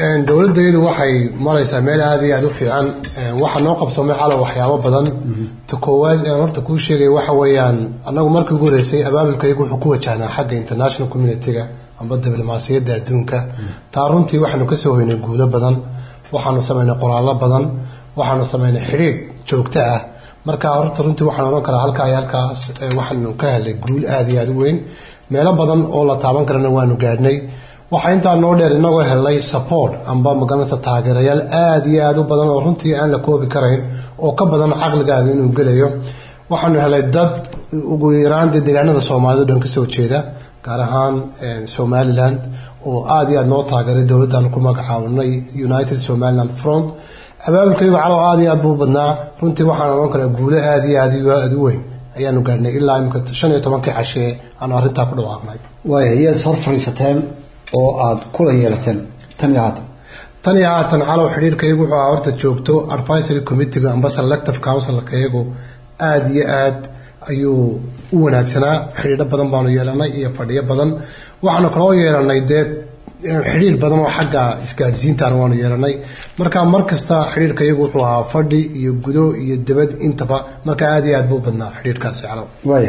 dawladdeedu waxay maraysaa meel aad iyo aad u fiican waxa noo qabsamay calaw waxyaabo badan ta koowaad horta ku sheegay waxa weeyaan anagu markii ugu horeysay abaabulkaygu wuxuu ku wajahnaa xagga international community-ga amba diblomaasiyadda adduunka taa runtii waxaanu ka soo hoynay guulo badan waxaanu sameynay qoraallo badan waxaanu sameynay xiriir joogto ah marka horta runtii waxaan oran karaa halkaas waxaanu ka helay guul aad iyo aad u weyn meelo badan oo la taaban karana waanu gaadhnay waxa intaa noo dheer inagoo helay support amba magaranaysa taageerayaal aad iyo aad u badan oo runtii aan la koobi karayn oo ka badan caqligaaga inuu gelayo waxaanu helay dad ugu yaraan deegaanada Soomaalida dhan ka soo jeeda gaar ahaan Somaliland oo aad iyo aad noo taageeray dawladdan ku magacaabnay United Somaliland Front abaabulkaygu calaw aad iyo aad buu badnaa runtii waxaan oran karaa guulo aad iyo aad u weyn ayaanu gaadhnay ilaa imika 15 cashe aan arrintaa ku dhawaaqnay yes hor fariisateen oo aad kula yeelateen tan iyo haatan calaw xiriirkaygu wuxuu horta joogto advisory committee amba selective council-kaygu aad iyo aad ayuu u wanaagsanaa xiriiro badan baanu yeelanay iyo fadhiyo badan waxaanu kaloo yeelanay dee xiriir badan oo xagga isgaadhsiintaan waanu yeelanay marka markasta xiriirkaygu wuxuu ahaa fadhi iyo gudo iyo dibad intaba marka aad iyo aad buu badnaa xiriirkaasi calaw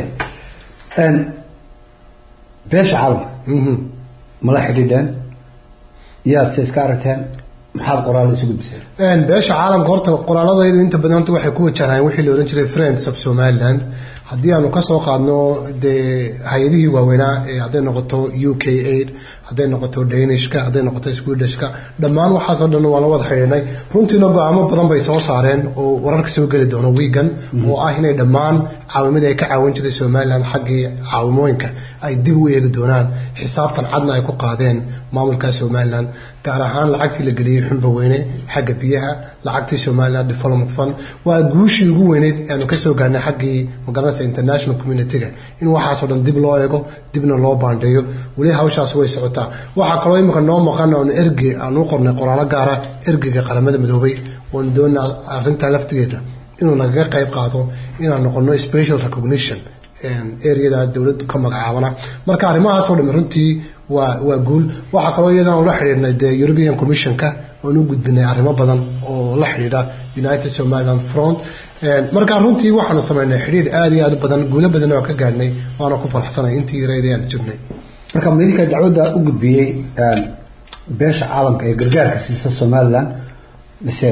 beesha caalamka mala xidhiidheen yaad se iska aragteen maxaad qoraal isu gudbiseen beesha caalamka horta qoraaladaydu inta badan horta waxay ku wajahnayeen wixii la oran jiray Friends of Somaliland haddii aanu ka soo qaadno dee hay'adihii waaweynaa ee hadday noqoto UK8 hadday noqoto Danishka hadday noqoto Swedishka dhammaan waxaasoo dhan waa la wada xiriirnay runtiina go'aamo badan bay soo saareen oo wararka soo geli doona weegan oo ah inay dhammaan caawimada ay ka caawin jiray Somaliland xaggii caawimooyinka ay dib u eegi doonaan xisaabtan cadna ay ku qaadeen maamulka Somaliland gaar ahaan lacagtii la geliyay xunba weyne xagga biyaha lacagtii Somaliland Development Fund waa guushii ugu weyneed aanu ka soo gaarnay xaggii magaranaysa international community-ga in waxaasoo dhan dib loo eego dibna loo baandheeyo weli hawshaas way socotaa waxaa kaloo imika noo maqan aanu qornay qoraalo gaara ergeyga qaramada midoobay oon doonaa arrintaa laftigeeda inuu nagaga qayb qaato inaan noqono special recognition area dawladdu ka magacaabana marka arrimahaasoo dhan runtii waa guul waxaa kaloo iyadana ula xiriirnay the European Commission-ka oon u gudbinay arrimo badan oo la xiriira United Somaliland Front marka runtii waxaanu sameynay xiriir aad iyo aad badan guulo badan oo ka gaadhnay waana ku faraxsanay intii yareedii aan jirnay marka midka dacwadda u gudbiyay beesha caalamka ee gargaarka siisa Somaliland mise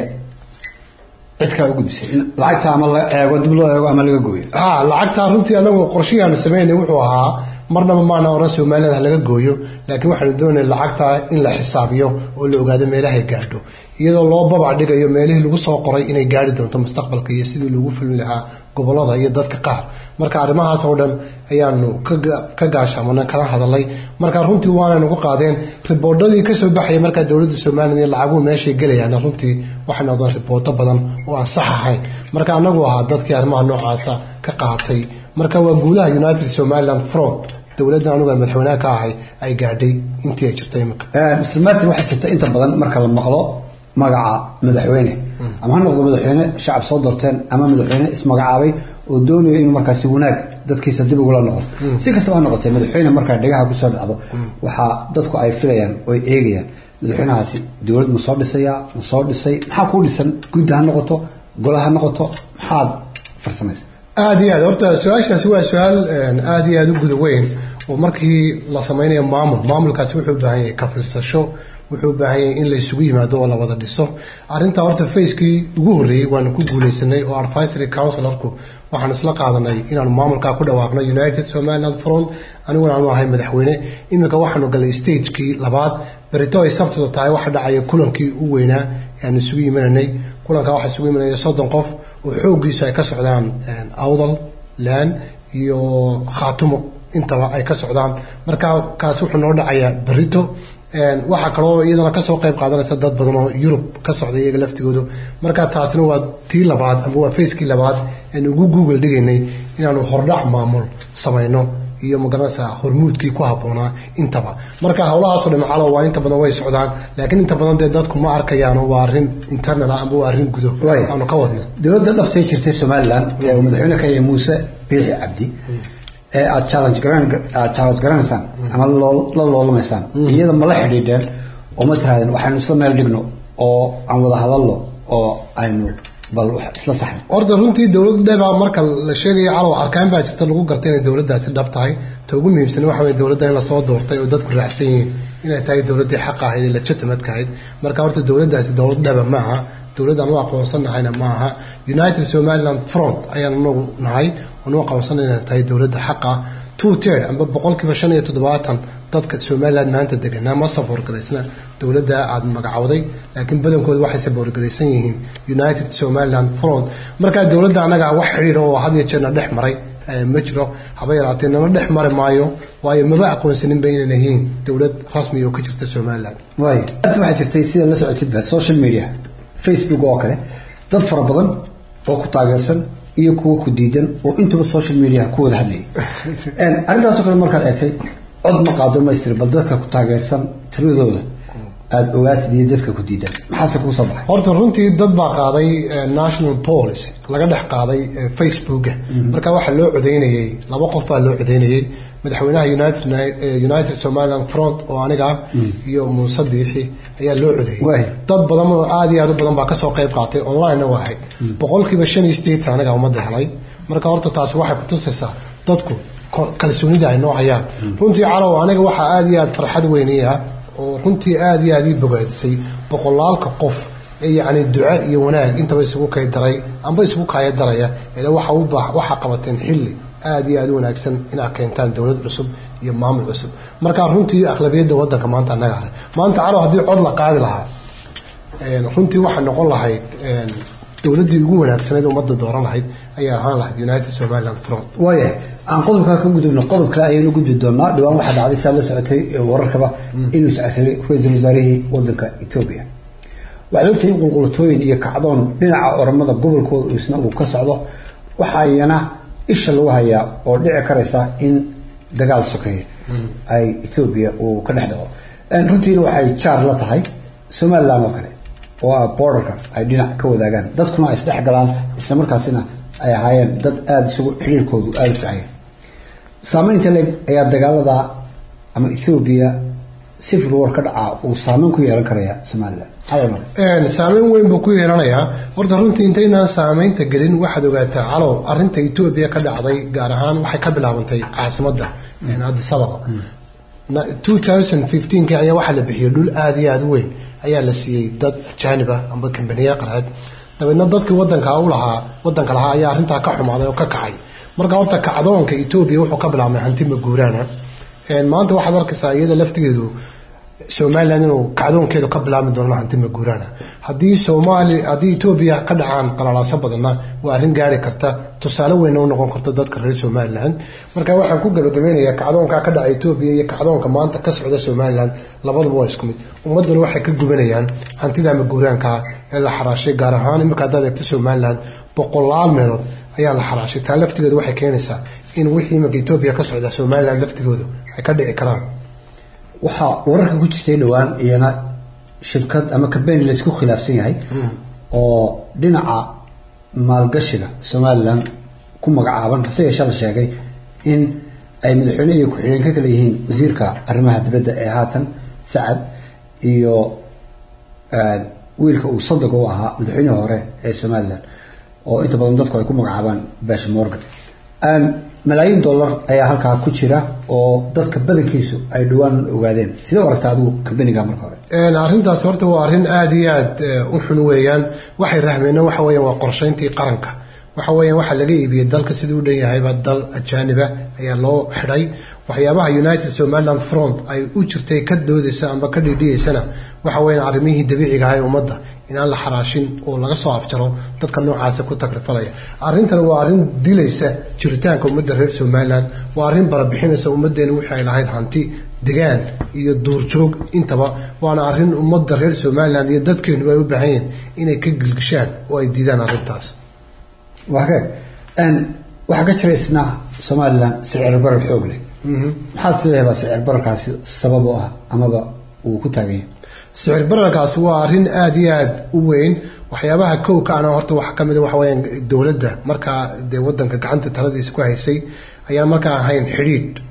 cid kale u gudbisay lacagta ama la eego dib loo eego ama laga gooyo lacagta runtii anagu qorshayaanu sameynay wuxuu ahaa marnaba maana oran Somaliland laga gooyo laakiin waxaanu doonaynay lacagta in la xisaabiyo oo la ogaado meelaha ay gaadho iyadoo loo babac dhigayo meelihii lagu soo qoray inay gaari doonto mustaqbalka iyo sidii lagu fulin lahaa gobolada iyo dadka qaar marka arrimahaas oo dhan ayaanu ka gaashaamana kala hadalay marka runtii waana nagu qaadeen riboodadii ka soo baxay marka dawladda Soomaaliya lacaguhu meeshay galayaan runtii waxay noqdeen riboodo badan oo aan sax ahayn marka anagu ahaa dadkii arrimaha noocaas ka qaatay marka waa guulaha United Somaliland Front dawladda anuga madaxweynaha ka ahay ay gaadhay intii ay jirtay imika muslimaadka waxa jirta inta badan marka la maqlo magaca madaxweyne ama ha noqdo madaxweyne shacab soo doorteen ama madaxweyne ismagacaabay oo doonayo inuu markaasi wanaag dadkiisa dib ugu la noqdo si kastaba ha noqotee madaxweyne marka dhagaha ku soo dhacdo waxa dadku ay filayaan oo ay eegayaan madaxweynahaasi dawlad ma soo dhisay maxaa ku dhisan guud ha noqoto golaha noqoto maxaad farsamaysaa aad iyo aad horta su'aashaasi waa su'aal aad iyo aad u guda weyn oo markii la sameynayo maamulkaasi wuxuu u baahan yahay ka fiirsasho wuxuu u baahan yahay in la isugu yimaado oo la wada dhiso arrinta horta facekii ugu horreeyay waanu ku guulaysanay oo advisory council-ku waxaan isla qaadanay inaanu maamulkaa ku dhawaaqno United Somaliland Front aniguna aanu ahay madaxweyne iminka waxaanu galay stagekii labaad berito ay sabtida tahay waxa dhacaya kulankii u weynaa aan isugu yimaanay kulanka waxa isugu yimaanay 30 qof oo xooggiisa ay ka socdaan awdal laan iyo khaatumo intaba ay ka socdaan marka kaas wuxuu noo dhacayaa berito waxa kaloo iyadana ka soo qayb qaadanaysa dad badan oo Europe ka socday iyaga laftigoodu marka taasina waa tii labaad ama waa facekii labaad aan ugu Google dhigaynay inaanu hordhac maamul samayno iyo magaranaysa hormuudkii ku haboonaa intaba marka hawlahaas oo dhinaca waa inta badan way socdaan laakiin inta badan dadku ma arkayaan waa arrin internal ama waa arrin gudo aanu ka wadno dawladda dhaftay jirtay Somaliland ee madaxweyne ka yahay Muuse Biixi Cabdi aad challenge garanaysan ama la loolamaysaan iyada ma la xidhiidheen oo ma tiraadeen waxaanu isla meel dhigno oo aan wada hadalno oo aynu bal wax isla saxno orda runtii dawladda dheeba marka la sheegayo calaw arkaan baa jirta lagu gartay inay dawladdaasi dhab tahay ta ugu muhiimsan waxa weeye dawladda in la soo doortay oo dadku raacsan yihiin inay tahay dawladdii xaq ahayd ee legitimate ahayd marka horta dawladdaasi dawlad dhaba ma aha dawladda aan u aqoonsannahayna ma aha United Somaliland Front ayaan nagu nahay oo u aqoonsanay inay tahay dawladda xaqa 2/3 amba 75% dadka Somaliland maanta deganaa ma support galaysna dawladda aad magacawday laakiin badankooda waxay support galaysan yihiin United Somaliland Front marka dawladda anaga wax xiriir oo had iyo jeer dhex maray ma jiro haba yaraatee nama dhex mari maayo waayo maba aqoonsanin bayna lahayn dawlad rasmi oo ka jirta Somaliland waayo waxa jirtay sida la socotid social media Facebook oo kale dad fara badan oo ku taageersan iyo kuwa ku diidan oo intaba social media ku wada hadlay arintaas oo kale markaad eegtay cod ma qaado ma istir bal dadka ku taageersan tiradooda aad ogaatid iyo dadka ku diidan maxaa ku soo baxay horta runtii dad baa qaaday national policy laga dhex qaaday Facebook marka waxa loo codeynayay laba qof baa loo codeynayay madaxweynaha United Somaliland Front oo aniga iyo Muuse Biixi ayaa loo codeeyay dad badan oo aad iyo aad u badan baa ka soo qayb qaatay online wahay 5% aniga umada helay marka horta taasi waxay ku tusaysaa dadku kalsoonida ay noo hayaan runtii calaw aniga waxa aad iyo aad farxad weynaya oo runtii aad iyo aad ii bogaadisay boqolaalka qof ee yaani duca iyo wanaag intaba isugu kay daray amba isugu kay daraya ilaa waxa qabateen xilli aad iyo aad u wanaagsan in ay keentaan dawlad cusub iyo maamul cusub marka runtii aqlabiyadda wadanka maanta anaga leh maanta calaw hadii cod la qaadi lahaa runtii waxa noqon lahayd dawladdii ugu wanaagsaneed ummadda dooran lahayd ayaa ahaan lahayd United Somaliland Front waaye aan qodobka ka gudubno qodob kale ayaynu gudbi doonaa dhawaan waxa dhacday saa la socotay wararkaba inuu saacelay ra'iisul wasaarihii wadanka Ethiopia waxa uu tahay qulqulatooyin iyo kacdoon dhinaca oramada gobolkooda isna uu ka socdo waxa ayana isha lagu hayaa oo dhici karaysa in dagaal sokeeye ay Ethiopia uu ka dhaxdhaco runtii waxay jaar la tahay Somaliland oo kale oo borderka ay dhinac ka wadaagaan dadkuna ay isdhex galaan isla markaasina ay ahaayeen dad aad isugu xiriirkoodu aad u fiican saameynta leeg ayaa dagaalada ama Ethiopia civil war ka dhaca uu saameyn ku yeelan karaya Somaliland saameyn weyn buu ku yeelanayaa horta runtii intaynaan saameynta gelin waxaad ogaataa calow arinta Ethiopia ka dhacday gaar ahaan waxay ka bilaabantay caasimadda Addis Ababa 2015 ayaa waxa la bixiyay dhul aad iyo aad u weyn ayaa la siiyay dad ajaanib ah amba kambaniya qaraad dabeedna dadkii wadanka lahaa ayaa arintaa ka xumaaday oo ka kacay marka horta kacdoonka Ethiopia wuxuu ka bilaabmay hanti ma guuraana maanta waxaad arkaysaa iyada laftigeedu Somaliland inuu kacdoonkeedu ka bilaabmi doono hanti ma guuraana haddii Ethiopia ka dhacaan qalalaasa badanna waa arrin gaari karta tusaale weyn oo noqon karta dadka reer Somaliland marka waxaan ku gabagabeynayaa kacdoonka ka dhacay Ethiopia iyo kacdoonka maanta ka socda Somaliland labaduba waa isku mid ummaduna waxay ka gubanayaan hantida ma guuraanka ee la xaraashay gaar ahaan imika dad eegta Somaliland boqolaal meelood ayaa la xaraashay taa laftigeedu waxay keenaysaa in wixii imika Ethiopia ka socda Somaliland laftigoodu ay ka dhici karaan waxa wararka ku jirtay dhawaan iyana shirkad ama campaign la isku khilaafsan yahay oo dhinaca maalgashiga Somaliland ku magacaaban sidoo kale sheegay in ay madaxweyne iyo ku-xigeen ka kala yihiin wasiirka arrimaha dibadda ee haatan Saad iyo wiilka uu Sadiq u ahaa madaxweynaha hore ee Somaliland oo inta badan dadku ay ku magacaabaan Bash Morgan malaayiin dollar ayaa halkaa ku jira oo dadka badankiisu ay dhawaan ogaadeen sida waragtaa adigu company-ga marka hore arrintaas horta waa arrin aad iyo aad u xun weeyaan waxay rahmeena waxa weeyaan waa qorsheyntii qaranka waxa weeyaan waxa laga iibiyay dalka sidii u dhanyahay baa dal ajaaniba ayaa loo xidhay waxyaabaha United Somaliland Front ay u jirtay ka doodaysa amba ka dhidhiyeysana waxa weeyaan arrimihii dabiiciga ah ee ummadda inaan la xaraashin oo laga soo afjaro dadka noocaas ku takrifalaya arrintan waa arrin dilaysa jiritaanka ummadda reer Somaliland waa arrin barabixinaysa ummadeena wixii ay lahayd hanti degaan iyo duurjoog intaba waana arrin ummadda reer Somaliland iyo dadkeenu ay u baahan yihiin inay ka gilgishaan oo ay diidaan arrintaas waxa ka jira isna Somaliland sicir barar xoog leh maxaa sababa sicir bararkaasi sabab u ah amaba uu ku taagay sicir bararkaasi waa arrin aad iyo aad u weyn waxyaabaha kowka ana horta waxa kamid ah waxa weeyaan dawladda marka wadanka gacanta taladiisa ku haysay ayaa markaa ahayn xiriid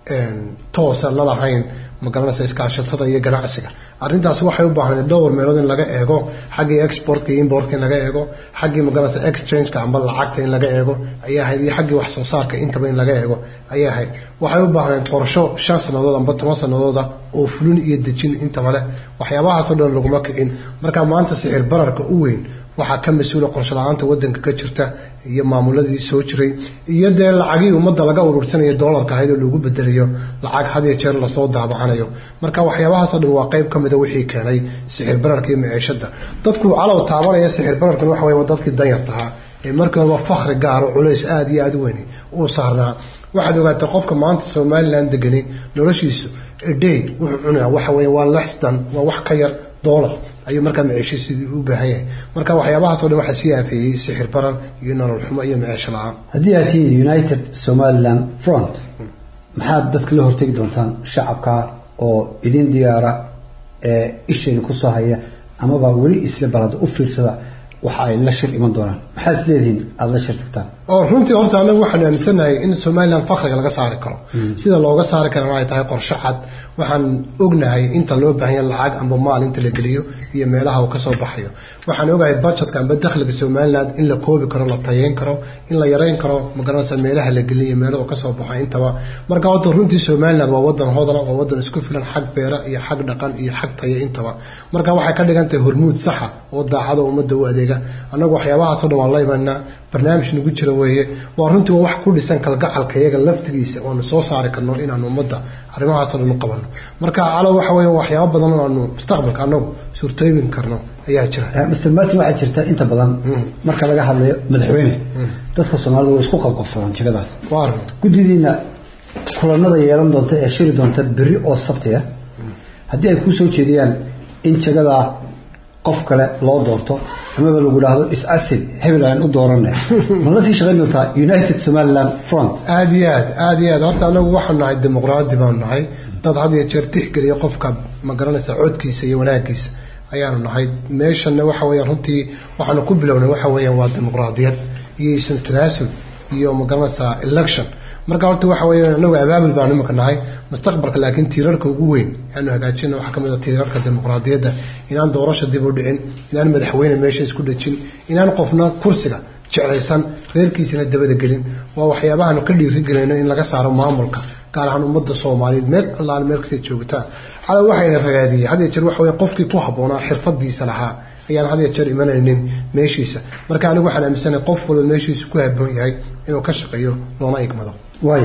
toosa la lahayn magaranaysa iskaashatada iyo ganacsiga arrintaas waxay u baahan dhowr meelood in laga eego xaggii exportka iyo importka in laga eego xaggii magaranaysa exchange-ka amba lacagta in laga eego ayaa ahayd iyo xaggii wax soo saarka intaba in laga eego ayaa ahayd waxay u baahan qorsho 5 sanadood amba 10 sanadooda oo fulin iyo dejin intaba leh waxyaabahaas oo dhan laguma kicin marka maanta sicir bararka u weyn waxa ka mas'uul qorshe la'aanta wadanka ka jirta iyo maamuladii soo jiray iyo lacagii umada laga urursanayo dollarka hay'ad lagu bedelayo lacag had iyo jeer la soo daabacanayo marka waxyaabahaas oo dhan waa qayb kamid ah wixii keenay sicir bararka iyo maciishada dadku calaw taabanaya sicir bararkan waxa way dadkii danyarta ah ee markii hore fakhri gaar oo culays aad iyo aad u weyn oo saarnaa waxaad ogaataa qofka maanta Soomaaliland degani noloshiisu day wuxuu cunaa waxa way waa less than waa wax ka yar dollar ayuu markaa maciishiisii u baahan yahay marka waxyaabahaas oo dhan waxa sii aafeeyay sixir barar iyo nolol xumo iyo maciish la'aan haddii aad tihiin United Somaliland Front maxaad dadka la hortagi doontaan shacabka oo idin diyaara ee isheen ku soo haya amaba wali isla balad u fiirsada waxa ay la shir iman doonaan maxaa isleediin aad la shirtagtaan oo runtii horta anagu waxaan aaminsanahay in Somaliland fakhriga laga saari karo sida looga saari karo ay tahay qorshe cad waxaan ognahay inta loo baahan yahay lacag amba maal inta la geliyo iyo meelaha uu ka soo baxayo waxaan ogahay budgetka amba dakhliga Somaliland in la koobi karo la tayeyn karo in la yareyn karo magaranaysa meelaha la geliyo meelaha ka soo baxay intaba marka horta runtii Somaliland waa wadan hodan waa wadan isku filan xag beera iyo xag dhaqan iyo xag tayo intaba marka waxay ka dhigan tahay hormuud sax ah oo daacad oo umada u adeega anagu waxyaabaha soo dhamaan la imaanaa barnaamij nagu jira weeye waa runtii wax ku dhisan kalgacalka iyaga laftigiisa oo soo saari karno inaan umada arrimahaas oo dhan qabano marka calaw waxa weeye waxyaabo badan oo aanu mustaqbalka anagu suurtooyin karno ayaa jira Mr. Martin waxa jirta inta badan marka laga hadlayo madaxweyne dadka Soomaalidu way isku qabqabsadaan jigadaas gudidiina kulanada yeelan doonta ee shiri doonta biri oo sabtiya haddii ay ku soo jeediyaan in jigada qof kale loo doorto ama lagu dhaahdo is-asil hebel aan u dooranay ma la sii shaqeyn doontaa United Somaliland Front aad iyo aad horta anagu waxaan nahay dimuqraadi baan nahay dad had iyo jeer tixgeliya qofka ma garanaysa codkiisa iyo wanaagiisa ayaanu nahay meeshana waxa weeyaan runtii waxaanu ku bilownay waxa weeyaan waa dimuqraadiyad iyo isu tanaasul iyo ma garanaysa election marka horta waxa weeyaan anagu abaabul baan imika nahay mustaqbalka laakiin tiirarka ugu weyn aanu hagaajino waxa kamid ah tiirarka dimuqraadiyadda inaan doorasho dib u dhicin inaan madaxweyne meesha isku dhajin inaan qofna kursiga jeclaysan reerkiisana dabada gelin waa waxyaabaha ka dhiirigelinayno in laga saaro maamulka gaar ahaan umada Soomaaliyeed meel Allah meel kasta joogtaan hada waxayna ragaadiyay hadii jeer wax way qofkii ku haboonaa xirfadiisa lahaa ayaan hadii jeer imanaynin meeshiisa marka anigu waxaan aaminsanahay qof walba meeshiisa ku haboon yahay inuu ka shaqeeyo loona igmado way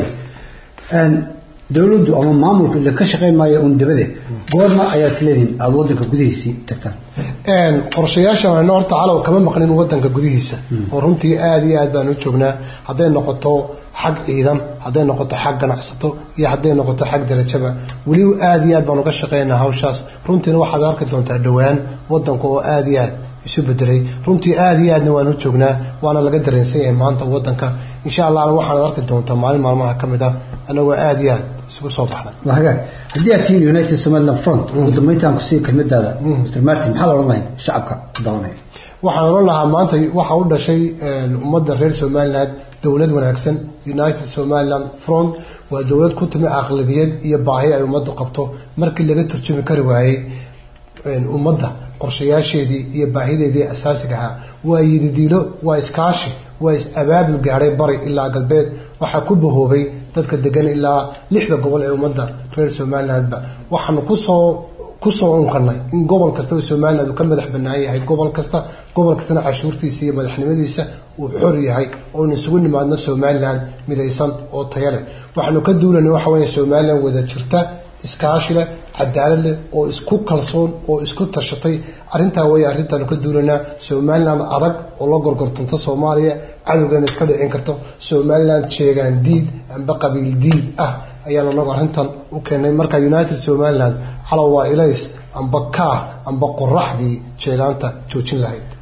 dawladdu ama maamulku la ka shaqeyn maayo un dibade goorma ayaa isleedin aad wadanka gudihiisa tagtaan qorshayaasha aan horta calaw kama maqlin wadanka gudihiisa oo runtii aad iyo aad baan u joognaa haday noqoto xaq ciidan haday noqoto xaq ganacsato iyo haday noqoto xaq darajaba wali aad iyo aad baan uga shaqeynaa hawshaas runtiina waxaad arki doontaa dhawaan wadanka oo aad iyo aad isu bedelay runtii aad iyo aadna waan u joognaa waana laga dareensan yahay maanta wadanka insha Allah waxaan arki doontaa maalmaha kamid ah anagoo aad iyo aad isugu soo baxnay waxa hadii aad tihiin United Somaliland Front wadamayntaan ku sii kelmadaada Mr. Martin maxaa la oran lahayd shacabka doonay waxaan oran lahaa maanta waxa u dhashay ummadda reer Somaliland dawlad wanaagsan United Somaliland Front waa dawlad ku timi aqlabiyad iyo baahi ay ummaddu qabto markii laga turjumi kari waayay ummadda qorshayaasheedii iyo baahideedii asaasiga ah waa yididiilo waa iskaashi waa abaabul gaaray bari ilaa galbeed waxa ku bahoobay dadka degan ilaa 6 gobol ee ummadda reer Somaliland ba waxaan ku soo unkanay in gobol kasta oo Somaliland ka madax banaan yahay gobol kasta cashuurtiisa iyo madaxnimadiisa uu xor yahay oo isugu nimaadna Somaliland midaysan oo tayo leh waxaanu ka duulanay waxa weeye Somaliland wada jirta iskaashi leh cadaalad leh oo isku kalsoon oo isku tashatay arinta way arintan ka duulana Somaliland adag oo la gorgortanta Soomaaliya cadawgan iska dhicin karto Somaliland jeegan diid amba qabiil diid ah ayaa loo arintan u keenay marka United Somaliland xalaw waa ilays amba ka amba qoraxdii jeeganta joojin lahayd